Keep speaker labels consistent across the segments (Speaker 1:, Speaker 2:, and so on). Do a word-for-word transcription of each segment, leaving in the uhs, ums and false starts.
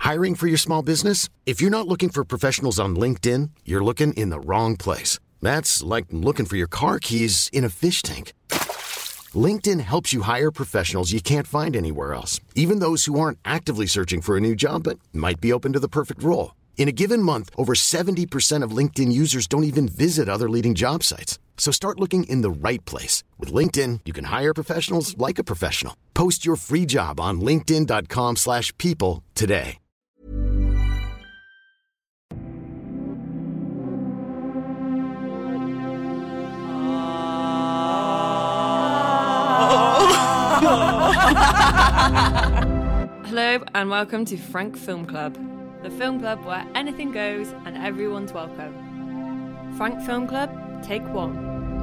Speaker 1: Hiring for your small business? If you're not looking for professionals on LinkedIn, you're looking in the wrong place. That's like looking for your car keys in a fish tank. LinkedIn helps you hire professionals you can't find anywhere else, even those who aren't actively searching for a new job but might be open to the perfect role. In a given month, over seventy percent of LinkedIn users don't even visit other leading job sites. So start looking in the right place. With LinkedIn, you can hire professionals like a professional. Post your free job on linkedin.com slash people today.
Speaker 2: Hello and welcome to Frank Film Club, the film club where anything goes and everyone's welcome. Frank Film Club, take one.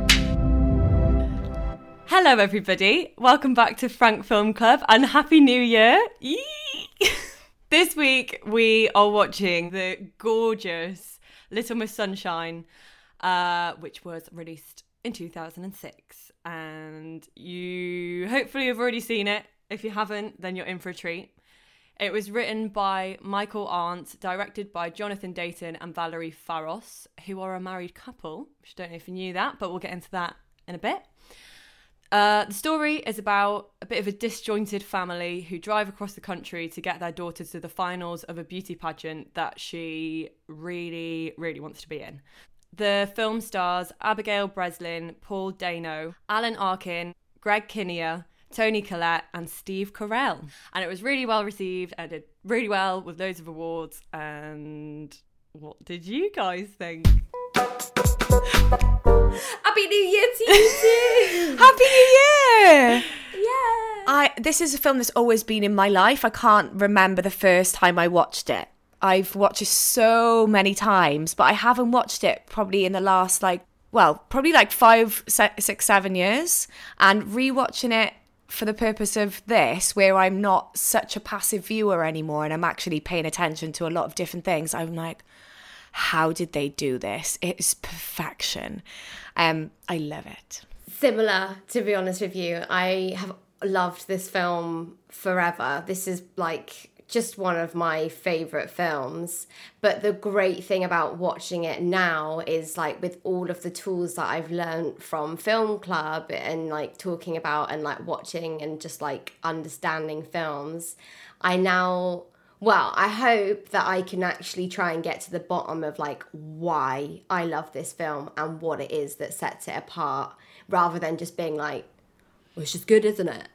Speaker 2: Hello everybody, welcome back to Frank Film Club and Happy New Year. Yee! This week we are watching the gorgeous Little Miss Sunshine, uh, which was released in two thousand six, and you hopefully have already seen it. If you haven't, then you're in for a treat. It was written by Michael Arndt, directed by Jonathan Dayton and Valerie Faros, who are a married couple, which I don't know if you knew that, but we'll get into that in a bit. Uh, the story is about a bit of a disjointed family who drive across the country to get their daughter to the finals of a beauty pageant that she really, really wants to be in. The film stars Abigail Breslin, Paul Dano, Alan Arkin, Greg Kinnear, Toni Collette and Steve Carell. And it was really well received and did really well with loads of awards. And what did you guys think?
Speaker 3: Happy New Year to you too!
Speaker 4: Happy New Year!
Speaker 3: Yeah!
Speaker 4: I This is a film that's always been in my life. I can't remember the first time I watched it. I've watched it so many times, but I haven't watched it probably in the last, like, well, probably like five, six, seven years. And rewatching it for the purpose of this, where I'm not such a passive viewer anymore and I'm actually paying attention to a lot of different things, I'm like, how did they do this? It's perfection. Um, I love it.
Speaker 3: Similar, to be honest with you. I have loved this film forever. This is like just one of my favourite films. But the great thing about watching it now is, like, with all of the tools that I've learned from Film Club and like talking about and like watching and just like understanding films, I now, well, I hope that I can actually try and get to the bottom of like why I love this film and what it is that sets it apart, rather than just being like, well, it's just good, isn't it?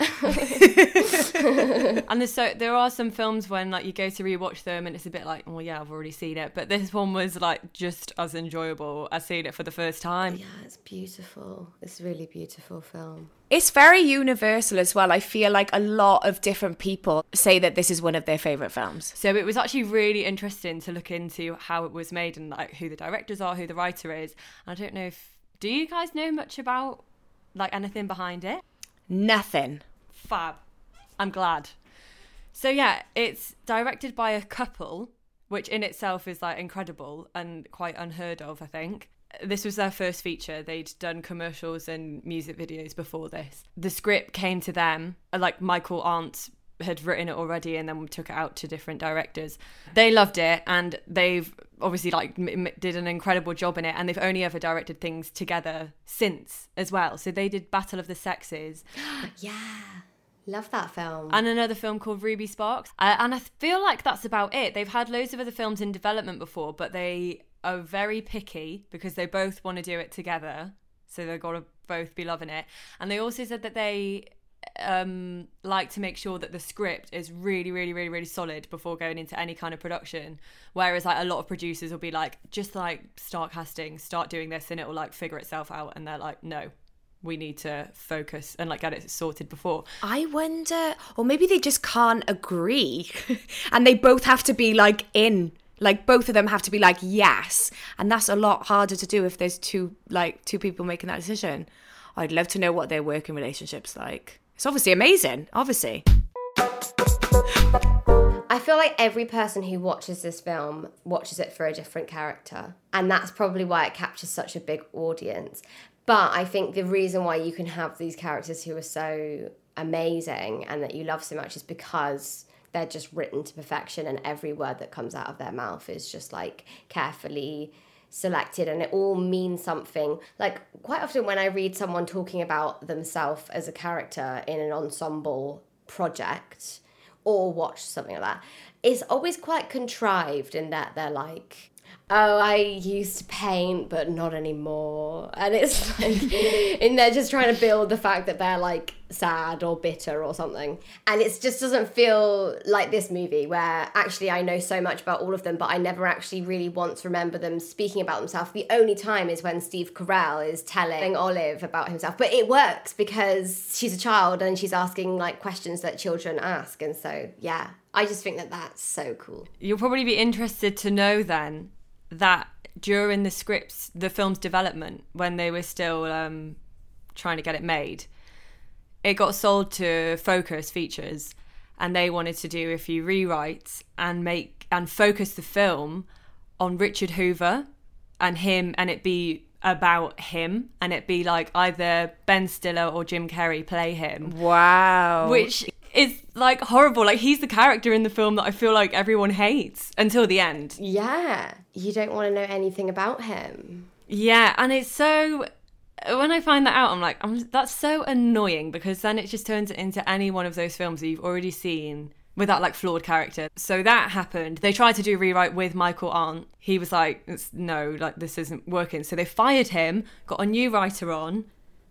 Speaker 2: And there's so there are some films when like you go to rewatch them and it's a bit like, oh yeah, I've already seen it. But this one was like just as enjoyable as seeing it for the first time.
Speaker 3: Yeah, it's beautiful. It's a really beautiful film.
Speaker 4: It's very universal as well. I feel like a lot of different people say that this is one of their favourite films.
Speaker 2: So it was actually really interesting to look into how it was made and like who the directors are, who the writer is. I don't know if, do you guys know much about like anything behind it?
Speaker 4: Nothing.
Speaker 2: Fab. I'm glad. So yeah, it's directed by a couple, which in itself is like incredible and quite unheard of, I think. This was their first feature. They'd done commercials and music videos before this. The script came to them, like Michael Arndt had written it already, and then we took it out to different directors. They loved it, and they've obviously like m- did an incredible job in it, and they've only ever directed things together since as well. So they did Battle of the Sexes.
Speaker 3: Yeah, love that film.
Speaker 2: And another film called Ruby Sparks. Uh, and I feel like that's about it. They've had loads of other films in development before, but they are very picky because they both want to do it together. So they've got to both be loving it. And they also said that they um like to make sure that the script is really really really really solid before going into any kind of production, whereas like a lot of producers will be like, just like start casting, start doing this, and it will like figure itself out, and they're like, no, we need to focus and like get it sorted before.
Speaker 4: I wonder, or maybe they just can't agree and they both have to be like in, like both of them have to be like yes, and that's a lot harder to do if there's two like two people making that decision. I'd love to know what their working relationship's like. It's obviously amazing, obviously.
Speaker 3: I feel like every person who watches this film watches it for a different character. And that's probably why it captures such a big audience. But I think the reason why you can have these characters who are so amazing and that you love so much is because they're just written to perfection, and every word that comes out of their mouth is just like carefully selected, and it all means something. Like quite often when I read someone talking about themselves as a character in an ensemble project or watch something like that, it's always quite contrived in that they're like, oh, I used to paint, but not anymore. And it's like, and they're just trying to build the fact that they're like sad or bitter or something. And it just doesn't feel like this movie where actually I know so much about all of them, but I never actually really once remember them speaking about themselves. The only time is when Steve Carell is telling Olive about himself. But it works because she's a child and she's asking like questions that children ask. And so, yeah, I just think that that's so cool.
Speaker 2: You'll probably be interested to know then that during the scripts, the film's development, when they were still um, trying to get it made, it got sold to Focus Features, and they wanted to do a few rewrites and make and focus the film on Richard Hoover and him, and it be about him, and it be like either Ben Stiller or Jim Carrey play him.
Speaker 4: Wow.
Speaker 2: Which is like horrible. Like he's the character in the film that I feel like everyone hates until the end.
Speaker 3: Yeah, you don't want to know anything about him.
Speaker 2: Yeah, and it's so, when I find that out, I'm like, I'm, that's so annoying, because then it just turns it into any one of those films that you've already seen with that like flawed character. So that happened. They tried to do a rewrite with Michael Arndt. He was like, no, like this isn't working. So they fired him, got a new writer on,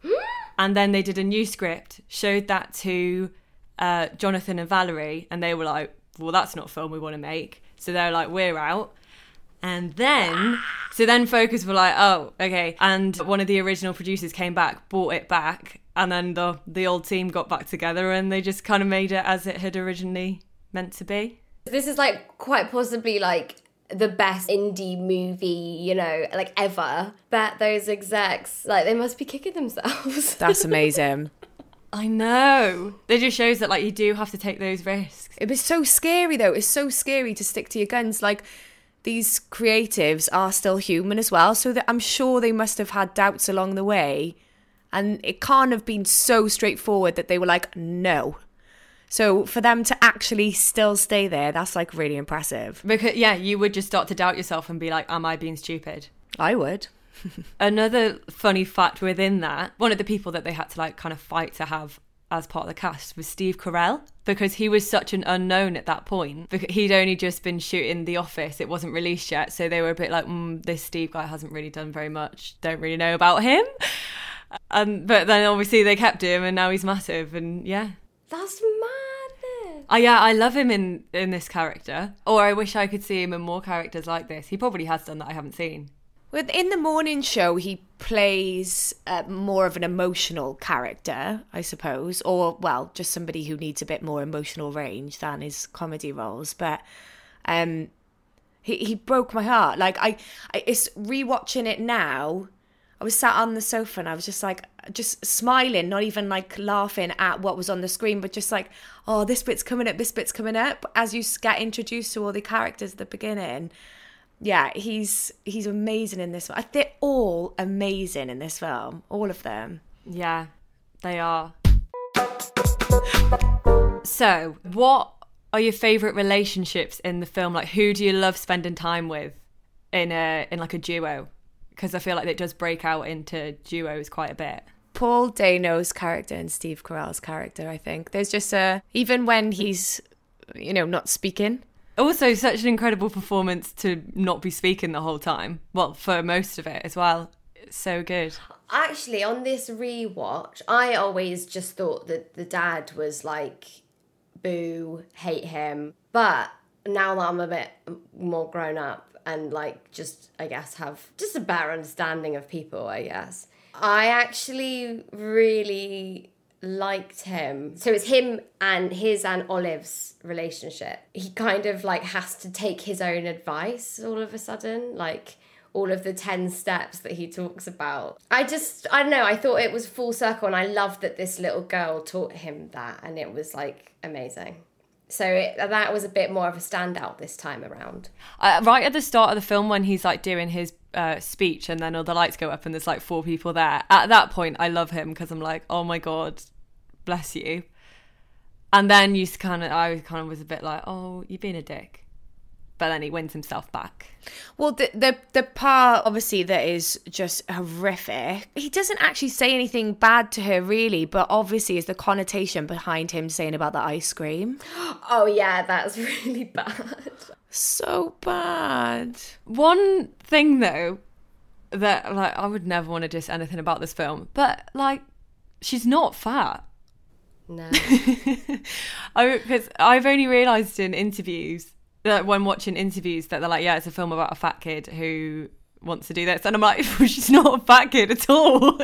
Speaker 2: and then they did a new script, showed that to uh, Jonathan and Valerie, and they were like, well, that's not a film we want to make. So they're like, we're out. And then, so then Focus were like, oh, okay. And one of the original producers came back, bought it back, and then the the old team got back together and they just kind of made it as it had originally meant to be.
Speaker 3: This is like quite possibly like the best indie movie, you know, like ever. But those execs, like, they must be kicking themselves.
Speaker 4: That's amazing.
Speaker 2: I know. It just shows that like you do have to take those risks.
Speaker 4: It was so scary though. It's so scary to stick to your guns. Like, these creatives are still human as well, so that I'm sure they must have had doubts along the way, and it can't have been so straightforward that they were like, no. So for them to actually still stay there, that's like really impressive.
Speaker 2: Because yeah, you would just start to doubt yourself and be like, am I being stupid?
Speaker 4: I would.
Speaker 2: Another funny fact within that, one of the people that they had to like kind of fight to have as part of the cast was Steve Carell, because he was such an unknown at that point. Because he'd only just been shooting The Office, it wasn't released yet, so they were a bit like, mm, this Steve guy hasn't really done very much, don't really know about him. Um, but then obviously they kept him, and now he's massive, and yeah.
Speaker 3: That's madness.
Speaker 2: Oh yeah, I love him in, in this character. Or I wish I could see him in more characters like this. He probably has done that I haven't seen.
Speaker 4: In the morning show, he plays uh, more of an emotional character, I suppose, or, well, just somebody who needs a bit more emotional range than his comedy roles. But um, he he broke my heart. Like, I, I, it's rewatching it now. I was sat on the sofa and I was just like, just smiling, not even like laughing at what was on the screen, but just like, oh, this bit's coming up, this bit's coming up. As you get introduced to all the characters at the beginning. Yeah, he's he's amazing in this film. They're all amazing in this film, all of them.
Speaker 2: Yeah, they are. So, what are your favourite relationships in the film? Like, who do you love spending time with in a in like a duo? Because I feel like it does break out into duos quite a bit.
Speaker 4: Paul Dano's character and Steve Carell's character, I think. There's just a... Even when he's, you know, not speaking...
Speaker 2: Also, such an incredible performance to not be speaking the whole time. Well, for most of it as well. It's so good.
Speaker 3: Actually, on this rewatch, I always just thought that the dad was like, boo, hate him. But now that I'm a bit more grown up and like just, I guess, have just a better understanding of people, I guess, I actually really... liked him. So it's him and his and Olive's relationship. He kind of like has to take his own advice all of a sudden, like all of the ten steps that he talks about. I just, I don't know, I thought it was full circle, and I loved that this little girl taught him that, and it was like amazing. So it, that was a bit more of a standout this time around.
Speaker 2: Uh, right at the start of the film, when he's like doing his uh, speech and then all the lights go up and there's like four people there, at that point I love him because I'm like, oh my God, bless you. And then you kind of, I kind of was a bit like, oh, you've been a dick. But then he wins himself back.
Speaker 4: Well, the, the the part, obviously, that is just horrific. He doesn't actually say anything bad to her, really, but obviously is the connotation behind him saying about the ice cream.
Speaker 3: Oh, yeah, that's really bad.
Speaker 4: So bad.
Speaker 2: One thing, though, that like I would never want to diss anything about this film, but like, she's not fat.
Speaker 3: No.
Speaker 2: Because I've only realised in interviews, that when watching interviews, that they're like, yeah, it's a film about a fat kid who wants to do this. And I'm like, she's not a fat kid at all.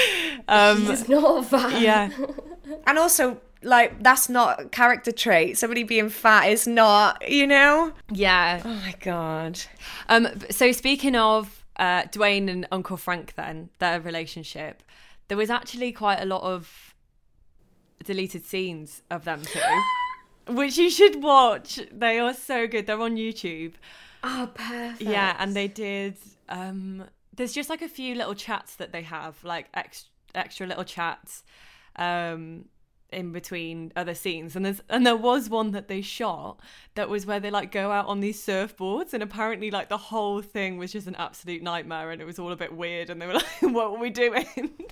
Speaker 2: um,
Speaker 3: She's not fat.
Speaker 2: Yeah.
Speaker 4: And also, like, that's not a character trait. Somebody being fat is not, you know?
Speaker 2: Yeah.
Speaker 4: Oh, my God.
Speaker 2: Um. So speaking of uh, Dwayne and Uncle Frank, then, their relationship, there was actually quite a lot of deleted scenes of them two. Which you should watch. They are so good. They're on YouTube.
Speaker 3: Oh, perfect.
Speaker 2: Yeah, and they did... Um, there's just like a few little chats that they have, like ex- extra little chats um, in between other scenes. And there's and there was one that they shot that was where they like go out on these surfboards, and apparently like the whole thing was just an absolute nightmare, and it was all a bit weird, and they were like, what were we doing?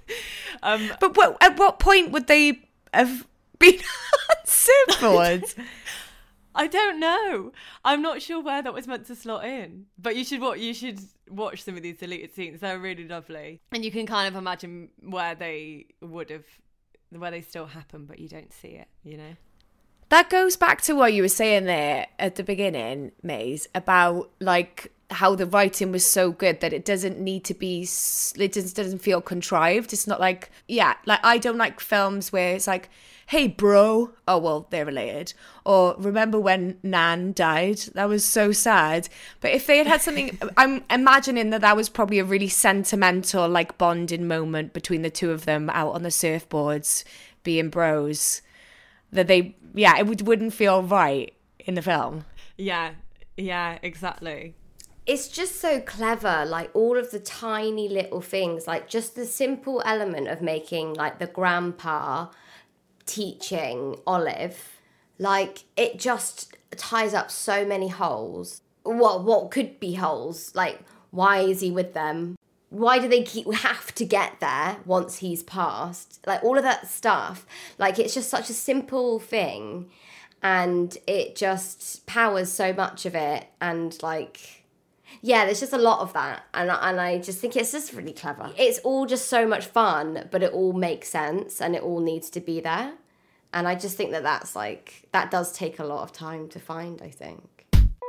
Speaker 2: um,
Speaker 4: But what, at what point would they have... been on surfboards?
Speaker 2: I don't know. I'm not sure where that was meant to slot in. But you should watch. You should watch some of these deleted scenes. They're really lovely, and you can kind of imagine where they would have, where they still happen, but you don't see it. You know.
Speaker 4: That goes back to what you were saying there at the beginning, Maze, about like how the writing was so good that it doesn't need to be, it just doesn't feel contrived. It's not like, yeah, like I don't like films where it's like, hey, bro. Oh, well, they're related. Or remember when Nan died? That was so sad. But if they had had something, I'm imagining that that was probably a really sentimental, like, bonding moment between the two of them out on the surfboards, being bros. That they, yeah, it would, wouldn't feel right in the film.
Speaker 2: Yeah, yeah, exactly.
Speaker 3: It's just so clever, like all of the tiny little things, like just the simple element of making like the grandpa teaching Olive, like it just ties up so many holes. What what could be holes? Like, why is he with them? Why do they keep have to get there once he's passed? Like all of that stuff. Like it's just such a simple thing, and it just powers so much of it. And like, yeah, there's just a lot of that, and and I just think it's just really clever. It's all just so much fun, but it all makes sense, and it all needs to be there. And I just think that that's like, that does take a lot of time to find, I think.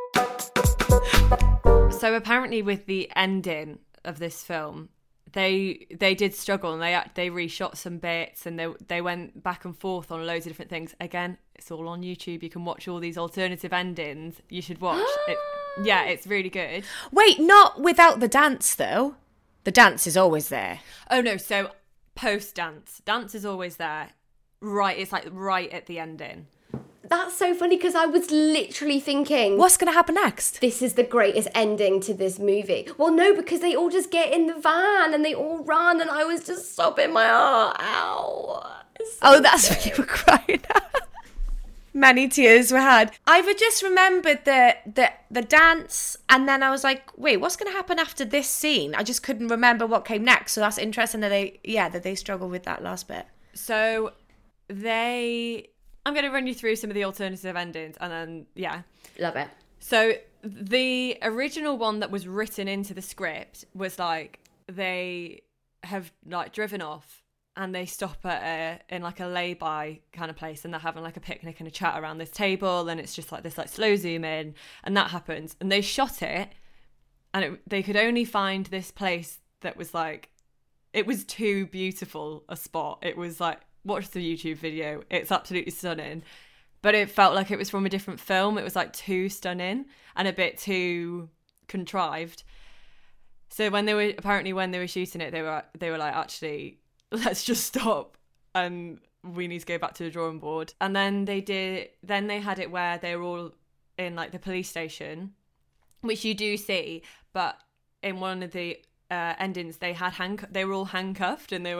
Speaker 2: So apparently with the ending of this film, they they did struggle, and they they reshot some bits, and they they went back and forth on loads of different things. Again, it's all on YouTube. You can watch all these alternative endings. You should watch it. Yeah, it's really good.
Speaker 4: Wait, not without the dance, though. The dance is always there.
Speaker 2: Oh, no, so post-dance. Dance is always there. Right, it's like right at the ending.
Speaker 3: That's so funny, because I was literally thinking,
Speaker 4: What's going to happen next?
Speaker 3: this is the greatest ending to this movie. Well, no, because they all just get in the van and they all run, and I was just sobbing my heart out. So
Speaker 4: Oh, that's when you were crying. Many tears were had. I would just remembered the, the the dance, and then I was like, wait, what's going to happen after this scene? I just couldn't remember what came next. So that's interesting that they, yeah, that they struggle with that last bit.
Speaker 2: So they... I'm going to run you through some of the alternative endings, and then, yeah.
Speaker 3: Love it.
Speaker 2: So the original one that was written into the script was like, they have like driven off, and they stop at a, in like a lay-by kind of place, and they're having like a picnic and a chat around this table, and it's just like this like slow zoom in, and that happens, and they shot it, and it, they could only find this place that was like, it was too beautiful a spot. It was like, watch the YouTube video, it's absolutely stunning, but it felt like it was from a different film. It was like too stunning and a bit too contrived. So when they were apparently when they were shooting it, they were they were like, actually, let's just stop and we need to go back to the drawing board. And then they did then they had it where they were all in like the police station, which you do see, but in one of the uh, endings they had hand they were all handcuffed, and they were like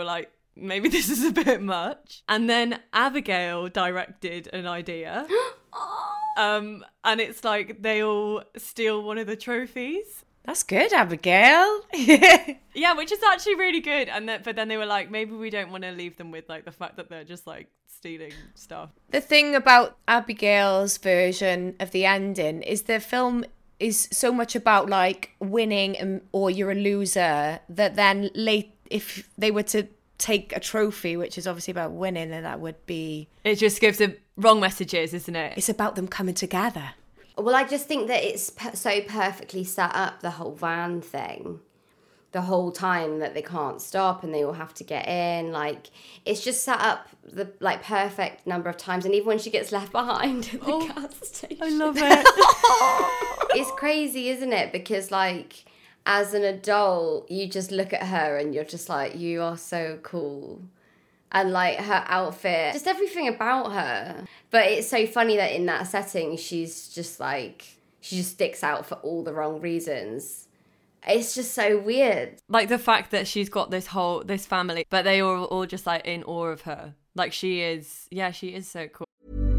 Speaker 2: maybe this is a bit much. And then Abigail directed an idea. um, and it's like they all steal one of the trophies.
Speaker 4: That's good, Abigail.
Speaker 2: Yeah, which is actually really good. And then, but then they were like, maybe we don't want to leave them with like the fact that they're just like stealing stuff.
Speaker 4: The thing about Abigail's version of the ending is the film is so much about like winning and, or you're a loser, that then late, if they were to take a trophy, which is obviously about winning, then that would be...
Speaker 2: It just gives them wrong messages, isn't it?
Speaker 4: It's about them coming together.
Speaker 3: Well, I just think that it's per- so perfectly set up, the whole van thing, the whole time that they can't stop and they all have to get in. Like, it's just set up the like perfect number of times. And even when she gets left behind at the
Speaker 2: Oh,
Speaker 3: gas station.
Speaker 2: I love it.
Speaker 3: It's crazy, isn't it? Because, like, as an adult, you just look at her and you're just like, you are so cool. And, like, her outfit, just everything about her. But it's so funny that in that setting, she's just, like, she just sticks out for all the wrong reasons. It's just so weird.
Speaker 2: Like the fact that she's got this whole, this family, but they are all just, like, in awe of her. Like, she is, yeah, she is so cool.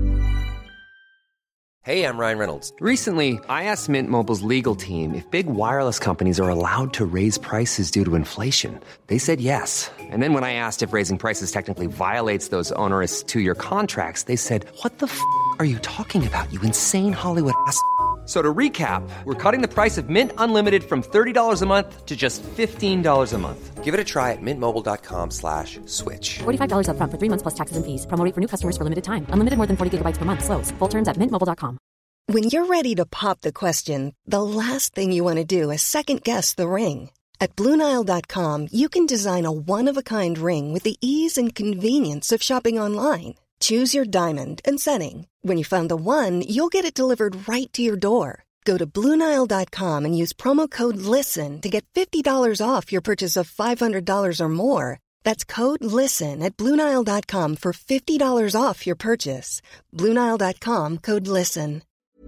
Speaker 5: Hey, I'm Ryan Reynolds. Recently, I asked Mint Mobile's legal team if big wireless companies are allowed to raise prices due to inflation. They said yes. And then when I asked if raising prices technically violates those onerous two-year contracts, they said, what the f*** are you talking about, you insane Hollywood ass f- So to recap, we're cutting the price of Mint Unlimited from thirty dollars a month to just fifteen dollars a month. Give it a try at mintmobile.com slash switch.
Speaker 6: forty-five dollars up front for three months plus taxes and fees. Promo rate for new customers for limited time. Unlimited more than forty gigabytes per month. Slows full terms at mint mobile dot com.
Speaker 7: When you're ready to pop the question, the last thing you want to do is second-guess the ring. At Blue Nile dot com, you can design a one-of-a-kind ring with the ease and convenience of shopping online. Choose your diamond and setting. When you find the one, you'll get it delivered right to your door. Go to Blue Nile dot com and use promo code LISTEN to get fifty dollars off your purchase of five hundred dollars or more. That's code LISTEN at Blue Nile dot com for fifty dollars off your purchase. Blue Nile dot com, code LISTEN.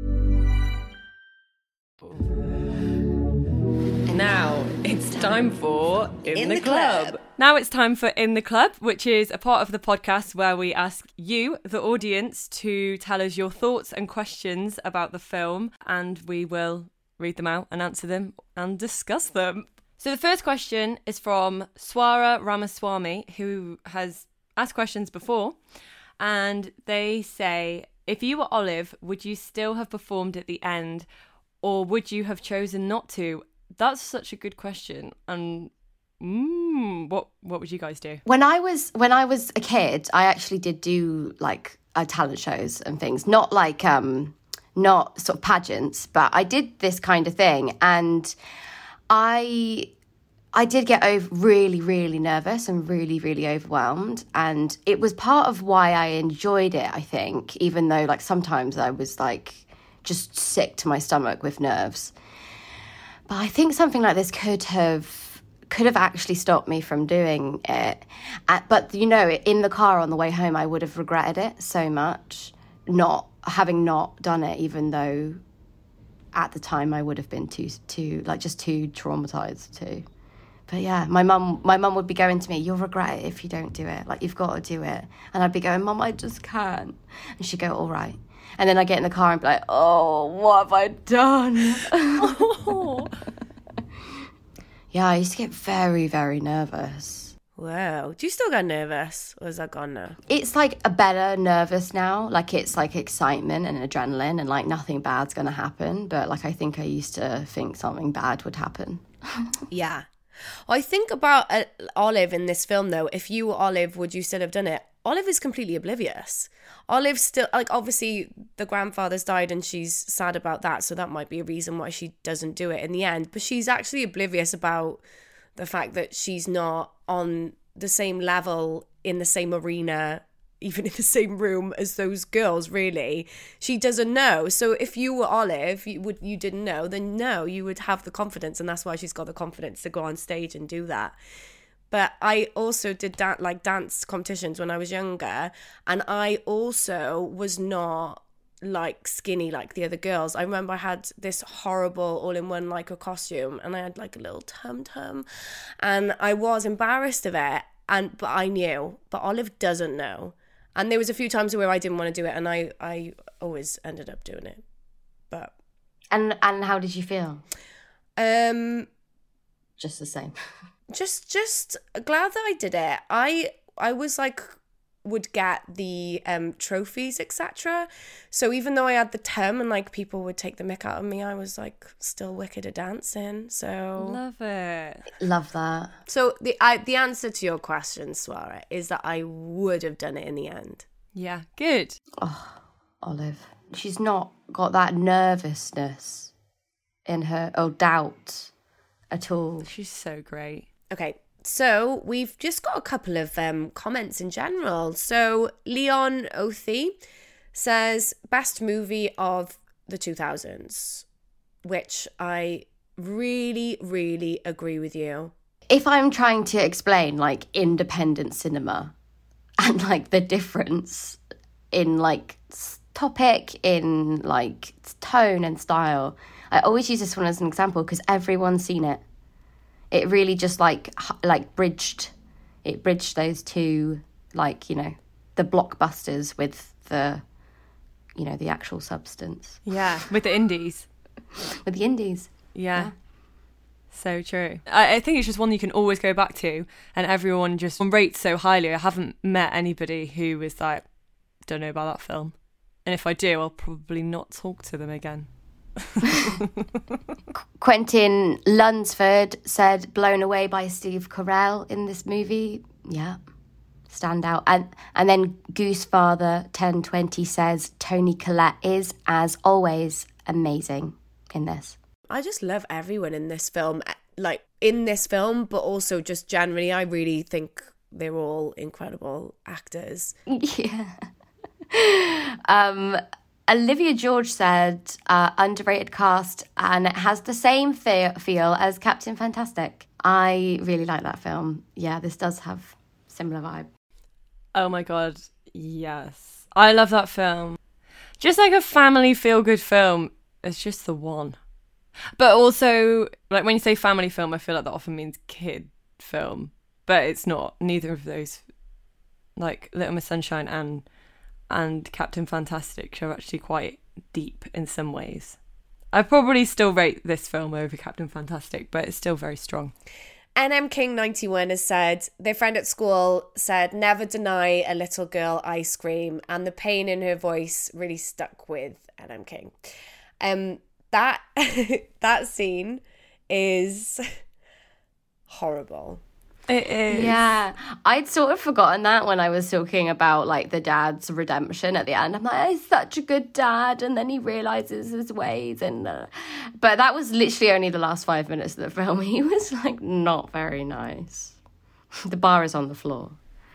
Speaker 2: Now it's time for In,
Speaker 4: In
Speaker 2: the,
Speaker 4: the
Speaker 2: club.
Speaker 4: Club.
Speaker 2: Now it's time for In the Club, which is a part of the podcast where we ask you, the audience, to tell us your thoughts and questions about the film, and we will read them out and answer them and discuss them. So the first question is from Swara Ramaswamy, who has asked questions before, and they say, if you were Olive, would you still have performed at the end, or would you have chosen not to? That's such a good question. And mm, what what would you guys do?
Speaker 3: When I was when I was a kid, I actually did do like uh, talent shows and things. Not like um, not sort of pageants, but I did this kind of thing, and I I did get over really really nervous and really really overwhelmed, and it was part of why I enjoyed it. I think, even though like sometimes I was like just sick to my stomach with nerves. But I think something like this could have could have actually stopped me from doing it. Uh, but, you know, in the car on the way home, I would have regretted it so much, not having not done it, even though at the time I would have been too, too like, just too traumatized to. But, yeah, my mum my mum would be going to me, you'll regret it if you don't do it. Like, you've got to do it. And I'd be going, Mum, I just can't. And she'd go, all right. And then I get in the car and be like, oh, what have I done? Oh. Yeah, I used to get very, very nervous.
Speaker 4: Wow. Do you still get nervous? Or is that gone now?
Speaker 3: It's like a better nervous now. Like it's like excitement and adrenaline and like nothing bad's going to happen. But like I think I used to think something bad would happen.
Speaker 4: Yeah. I think about uh, Olive in this film, though. If you were Olive, would you still have done it? Olive is completely oblivious. Olive still, like, obviously the grandfather's died and she's sad about that, so that might be a reason why she doesn't do it in the end. But she's actually oblivious about the fact that she's not on the same level, in the same arena, even in the same room as those girls, really. She doesn't know. So if you were Olive, you would you didn't know, then no, you would have the confidence, and that's why she's got the confidence to go on stage and do that. But I also did da- like dance competitions when I was younger, and I also was not like skinny like the other girls. I remember I had this horrible all-in-one like a costume, and I had like a little tum-tum, and I was embarrassed of it. and but I knew, but Olive doesn't know. And there was a few times where I didn't want to do it, and I, I always ended up doing it. But
Speaker 3: And and how did you feel?
Speaker 4: um,
Speaker 3: Just the same.
Speaker 4: just just glad that I did it. I I was like would get the um trophies, et cetera. So even though I had the term and like people would take the mick out of me, I was like still wicked at dancing. So
Speaker 2: Love it.
Speaker 3: Love that.
Speaker 4: so the I, the answer to your question, Swara, is that I would have done it in the end.
Speaker 2: Yeah, good.
Speaker 3: Oh, Olive. She's not got that nervousness in her, or doubt at all.
Speaker 2: She's so great.
Speaker 4: Okay, so we've just got a couple of um, comments in general. So Leon Othie says, best movie of the two thousands, which I really, really agree with you.
Speaker 3: If I'm trying to explain like independent cinema and like the difference in like topic, in like tone and style, I always use this one as an example because everyone's seen it. It really just like like bridged, it bridged those two, like, you know, the blockbusters with the, you know, the actual substance.
Speaker 2: Yeah, with the indies.
Speaker 3: With the indies.
Speaker 2: Yeah. yeah. So true. I, I think it's just one you can always go back to, and everyone just rates so highly. I haven't met anybody who was like, don't know about that film. And if I do, I'll probably not talk to them again.
Speaker 3: Quentin Lunsford said blown away by Steve Carell in this movie. Yeah, stand out. And and then Goosefather ten twenty says Toni Collette is, as always, amazing in this.
Speaker 4: I just love everyone in this film, like in this film, but also just generally, I really think they're all incredible actors.
Speaker 3: Yeah. um Olivia George said, uh, underrated cast, and it has the same fe- feel as Captain Fantastic. I really like that film. Yeah, this does have similar vibe.
Speaker 2: Oh my God, yes. I love that film. Just like a family feel-good film, it's just the one. But also, like when you say family film, I feel like that often means kid film. But it's not. Neither of those, like Little Miss Sunshine and... and Captain Fantastic are actually quite deep in some ways. I probably still rate this film over Captain Fantastic, but it's still very strong.
Speaker 4: N M King ninety-one has said, their friend at school said, never deny a little girl ice cream, and the pain in her voice really stuck with N M King. Um, that, that scene is horrible.
Speaker 2: It is.
Speaker 3: Yeah, I'd sort of forgotten that when I was talking about like the dad's redemption at the end. I'm like, he's such a good dad, and then he realizes his ways, and uh... but that was literally only the last five minutes of the film. He was like not very nice. The bar is on the floor.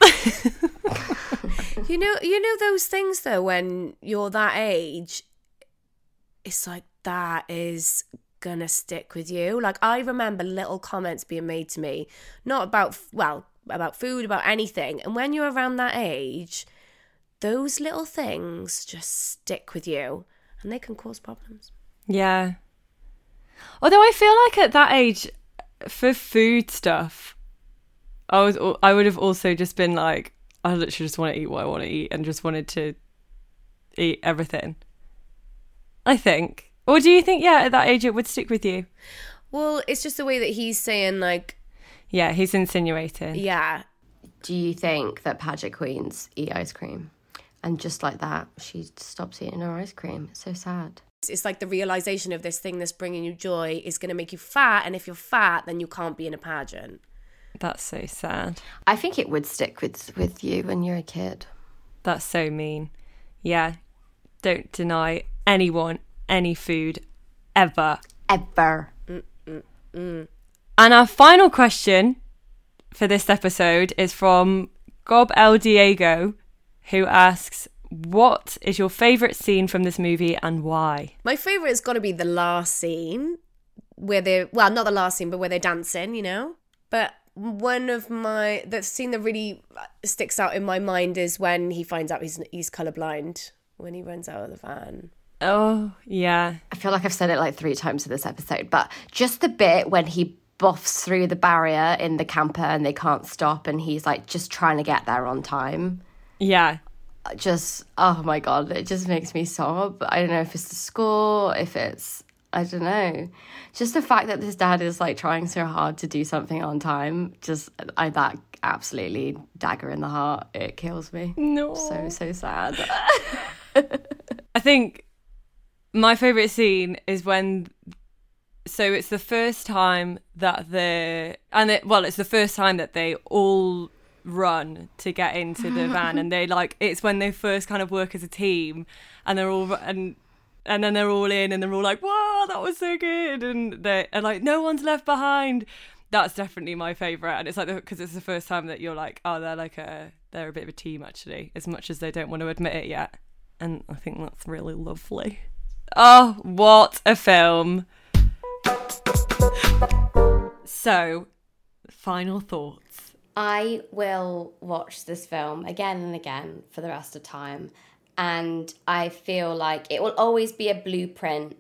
Speaker 4: you know, you know those things though. When you're that age, it's like that is gonna stick with you. Like I remember little comments being made to me, not about well about food, about anything, and when you're around that age, those little things just stick with you and they can cause problems.
Speaker 2: Yeah. Although I feel like at that age, for food stuff, I was I would have also just been like, I literally just want to eat what I want to eat and just wanted to eat everything, I think. Or do you think, yeah, at that age it would stick with you?
Speaker 4: Well, it's just the way that he's saying, like...
Speaker 2: Yeah, he's insinuating.
Speaker 4: Yeah.
Speaker 3: Do you think that pageant queens eat ice cream? And just like that, she stops eating her ice cream. It's so sad.
Speaker 4: It's like the realisation of this thing that's bringing you joy is going to make you fat, and if you're fat, then you can't be in a pageant.
Speaker 2: That's so sad.
Speaker 3: I think it would stick with, with you when you're a kid.
Speaker 2: That's so mean. Yeah. Don't deny anyone any food ever.
Speaker 3: Ever.
Speaker 4: Mm-mm-mm.
Speaker 2: And our final question for this episode is from Gob El Diego, who asks, what is your favourite scene from this movie and why?
Speaker 4: My favourite has got to be the last scene where they're, well, not the last scene, but where they're dancing, you know? But one of my, the scene that really sticks out in my mind is when he finds out he's, he's colourblind, when he runs out of the van.
Speaker 2: Oh, yeah.
Speaker 3: I feel like I've said it like three times in this episode, but just the bit when he boffs through the barrier in the camper and they can't stop, and he's like just trying to get there on time.
Speaker 2: Yeah.
Speaker 3: Just, oh my God, it just makes me sob. I don't know if it's the score, if it's, I don't know. Just the fact that this dad is like trying so hard to do something on time, just, I that absolutely dagger in the heart. It kills me.
Speaker 2: No.
Speaker 3: So, so sad.
Speaker 2: I think my favourite scene is when, so it's the first time that the, and it, well, it's the first time that they all run to get into the van, and they like, it's when they first kind of work as a team, and they're all, and and then they're all in, and they're all like, wow, that was so good, and they're and like, no one's left behind. That's definitely my favourite, and it's like, because it's the first time that you're like, oh, they're like a, they're a bit of a team actually, as much as they don't want to admit it yet. And I think that's really lovely. Oh, what a film. So, final thoughts.
Speaker 3: I will watch this film again and again for the rest of time. And I feel like it will always be a blueprint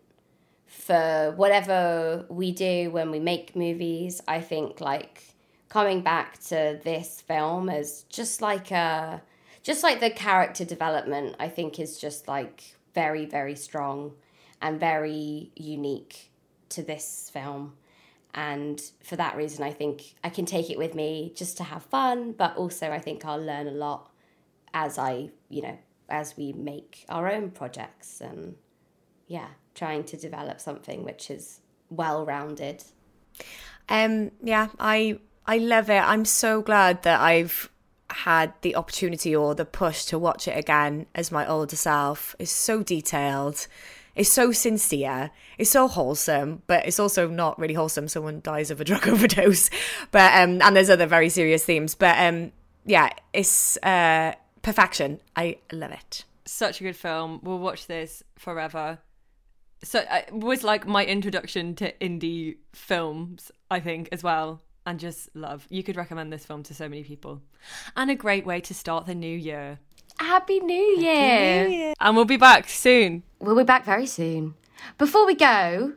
Speaker 3: for whatever we do when we make movies. I think like coming back to this film is just like a, just like the character development, I think is just like very, very strong and very unique to this film. And for that reason, I think I can take it with me just to have fun, but also I think I'll learn a lot as I, you know, as we make our own projects and, yeah, trying to develop something which is well-rounded.
Speaker 4: Um, yeah, I I love it. I'm so glad that I've had the opportunity or the push to watch it again as my older self. It's so detailed. It's so sincere. It's so wholesome, but it's also not really wholesome. Someone dies of a drug overdose, but um, and there's other very serious themes. But um, yeah, it's uh, perfection. I love it.
Speaker 2: Such a good film. We'll watch this forever. So uh, it was like my introduction to indie films, I think, as well. And just love. You could recommend this film to so many people. And a great way to start the new year.
Speaker 3: Happy New Year.
Speaker 2: New Year. And we'll be back soon.
Speaker 3: We'll be back very soon. Before we go,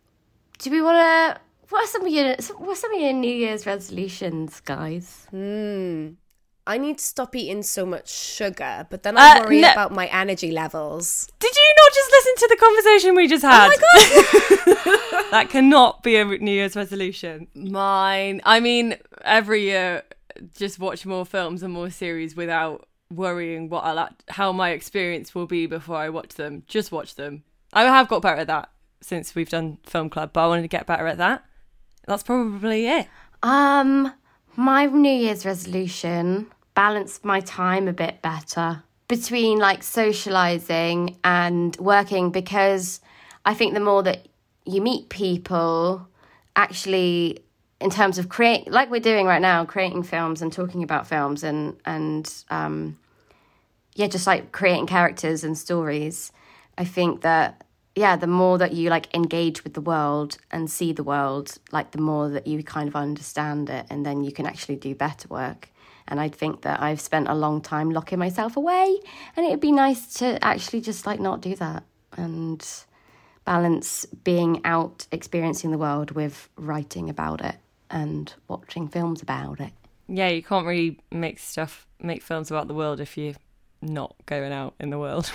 Speaker 3: do we want to... What are some of your what are some of your New Year's resolutions, guys?
Speaker 4: Hmm. I need to stop eating so much sugar, but then I
Speaker 2: Uh,
Speaker 4: worry
Speaker 2: no.
Speaker 4: about my energy levels.
Speaker 2: Did you not just listen to the conversation we just had? Oh my God. That cannot be a New Year's resolution. Mine. I mean, every year, just watch more films and more series without worrying what I'll act- how my experience will be before I watch them. Just watch them. I have got better at that since we've done Film Club, but I wanted to get better at that. That's probably it.
Speaker 3: Um, my New Year's resolution, balance my time a bit better between like socializing and working, because I think the more that you meet people, actually, in terms of create, like we're doing right now, creating films and talking about films and and um, yeah, just like creating characters and stories. I think that yeah, the more that you like engage with the world and see the world, like the more that you kind of understand it, and then you can actually do better work. And I think that I've spent a long time locking myself away, and it'd be nice to actually just like not do that and balance being out experiencing the world with writing about it and watching films about it.
Speaker 2: Yeah, you can't really make stuff, make films about the world if you're not going out in the world.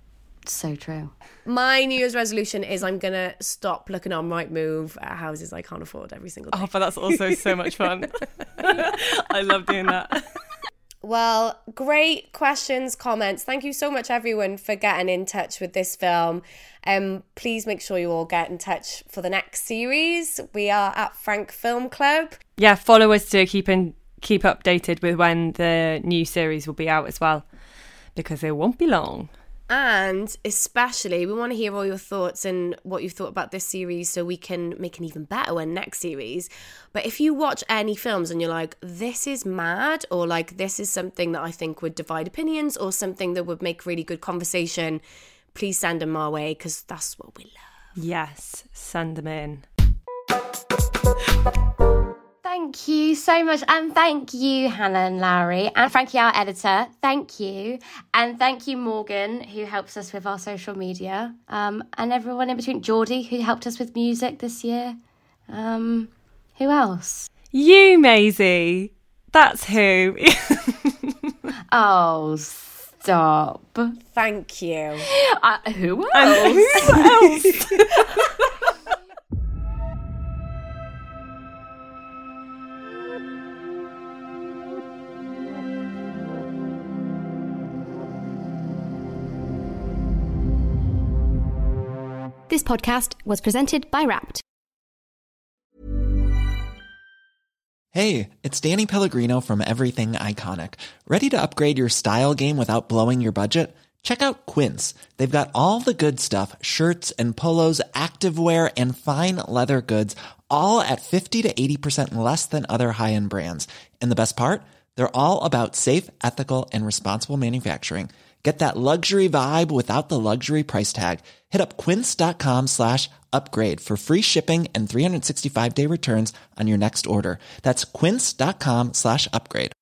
Speaker 3: So true.
Speaker 4: My New Year's resolution is I'm going to stop looking on Rightmove at houses I can't afford every single day.
Speaker 2: Oh, but that's also so much fun. I love doing that.
Speaker 4: Well, great questions, comments. Thank you so much, everyone, for getting in touch with this film. Um, please make sure you all get in touch for the next series. We are at Frank Film Club.
Speaker 2: Yeah, follow us to keep in, keep updated with when the new series will be out as well, because it won't be long.
Speaker 4: And especially, we want to hear all your thoughts and what you've thought about this series so we can make an even better one next series. But if you watch any films and you're like, this is mad, or like, this is something that I think would divide opinions, or something that would make really good conversation, please send them our way, because that's what we love.
Speaker 2: Yes, send them in.
Speaker 3: Thank you so much. And thank you, Hannah and Larry. And Frankie, our editor. Thank you. And thank you, Morgan, who helps us with our social media. Um, and everyone in between. Geordie, who helped us with music this year. Um,
Speaker 8: Who else?
Speaker 2: You, Maisie. That's who.
Speaker 8: Oh, stop.
Speaker 4: Thank you.
Speaker 8: Uh, who else?
Speaker 2: And who else?
Speaker 6: This podcast was presented by Wrapped.
Speaker 9: Hey, it's Danny Pellegrino from Everything Iconic. Ready to upgrade your style game without blowing your budget? Check out Quince. They've got all the good stuff, shirts and polos, activewear, and fine leather goods, all at fifty to eighty percent less than other high-end brands. And the best part? They're all about safe, ethical, and responsible manufacturing. Get that luxury vibe without the luxury price tag. Hit up quince.com slash upgrade for free shipping and three sixty-five day returns on your next order. That's quince.com slash upgrade.